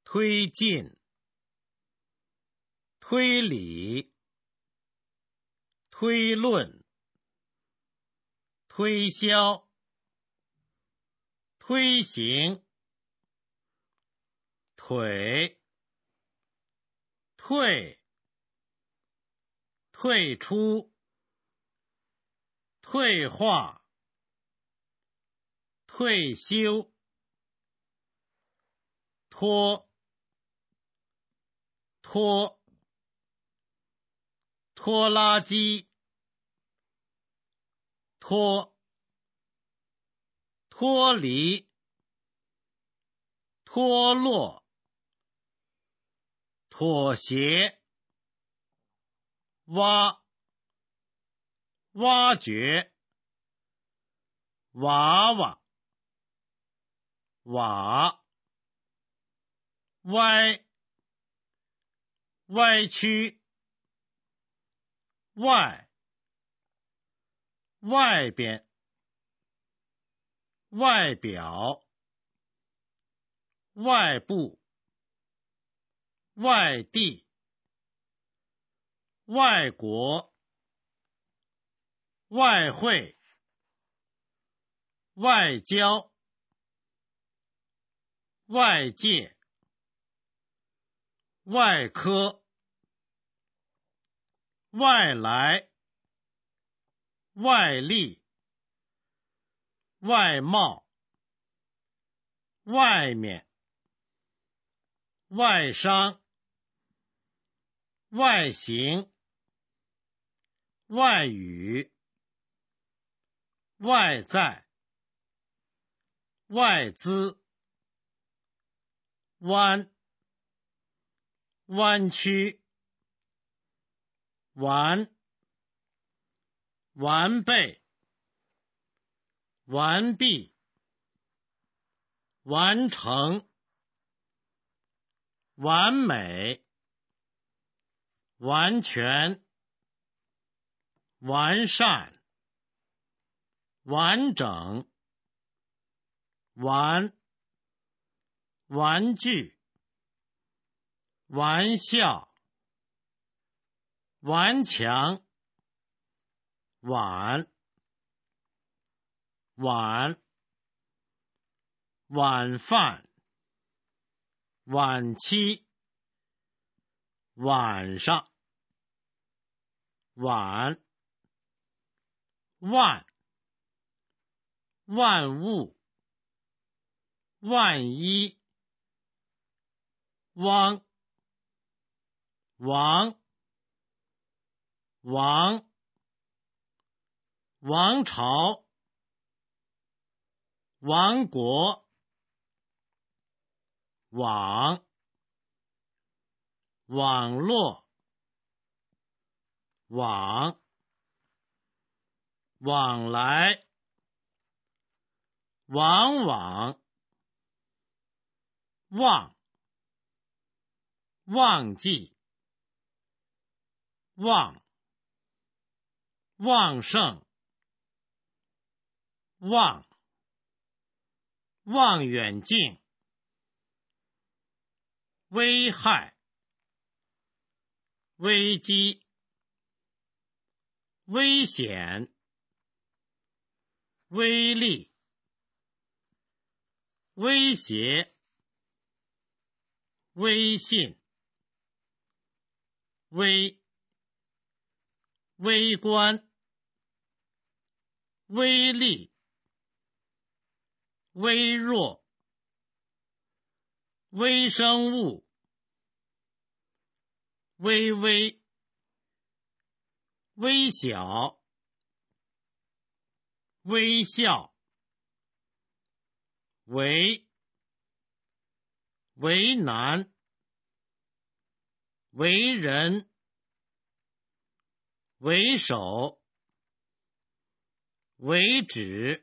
推进、推理、推论、推销、推行、腿、退、退出、退化、退休、拖、拖、拖拉机、脱、脱离、脱落、妥协、挖、挖掘、娃娃、瓦、歪、歪曲、外、外边、外表、外部、外地、外国、外汇、外交、外界、外科、外来、外力、外贸、外面、外商、外形、外语、外在、外资、湾、湾区、完、完备、完毕、完成、完美、完全、完善、完整、完、玩具、玩笑、顽强、晚、晚、晚饭、晚期、晚上、晚、万、万物、万一、汪、王、王、王朝、王国、网、网络、往、往来、往往、忘、忘记、旺、旺盛、望、望远镜、危害、危机、危险、威力、威胁、微信、微、微观、微力、微弱、微生物、微微、微小、微笑、为、为难、为人、为首、为止。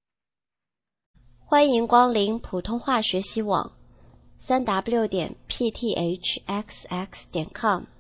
欢迎光临普通话学习网，3w.pthxx.com。